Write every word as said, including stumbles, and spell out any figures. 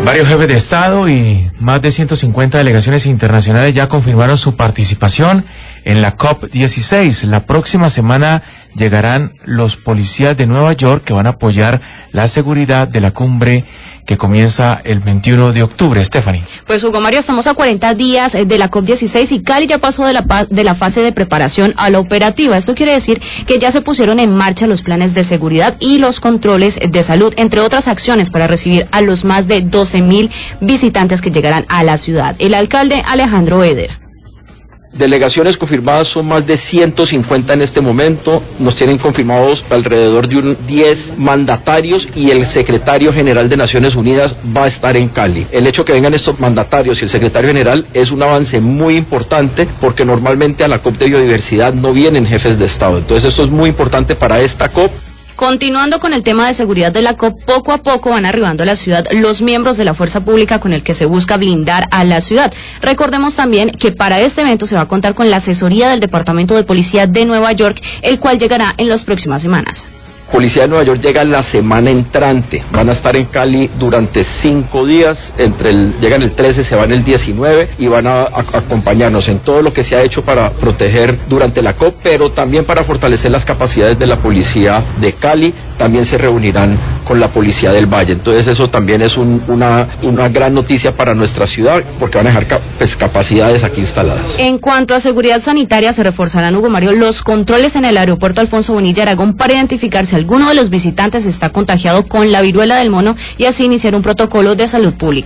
Varios jefes de Estado y más de ciento cincuenta delegaciones internacionales ya confirmaron su participación en la COP dieciséis. La próxima semana llegarán los policías de Nueva York que van a apoyar la seguridad de la cumbre que comienza el veintiuno de octubre. Stephanie. Pues Hugo Mario, estamos a cuarenta días de la COP dieciséis y Cali ya pasó de la, de la fase de preparación a la operativa. Esto quiere decir que ya se pusieron en marcha los planes de seguridad y los controles de salud, entre otras acciones para recibir a los más de doce mil visitantes que llegarán a la ciudad. El alcalde Alejandro Eder. Delegaciones confirmadas son más de ciento cincuenta en este momento, nos tienen confirmados alrededor de un diez mandatarios y el secretario general de Naciones Unidas va a estar en Cali. El hecho que vengan estos mandatarios y el secretario general es un avance muy importante porque normalmente a la COP de biodiversidad no vienen jefes de Estado, entonces esto es muy importante para esta COP. Continuando con el tema de seguridad de la COP, poco a poco van arribando a la ciudad los miembros de la fuerza pública con el que se busca blindar a la ciudad. Recordemos también que para este evento se va a contar con la asesoría del Departamento de Policía de Nueva York, el cual llegará en las próximas semanas. Policía de Nueva York llega la semana entrante, van a estar en Cali durante cinco días, entre el, llegan el trece, se van el diecinueve y van a, a, a acompañarnos en todo lo que se ha hecho para proteger durante la COP, pero también para fortalecer las capacidades de la policía de Cali, también se reunirán con la policía del Valle, entonces eso también es un, una, una gran noticia para nuestra ciudad, porque van a dejar cap, pues, capacidades aquí instaladas. En cuanto a seguridad sanitaria, se reforzarán, Hugo Mario, los controles en el aeropuerto Alfonso Bonilla Aragón para identificar si alguno de los visitantes está contagiado con la viruela del mono y así iniciar un protocolo de salud pública.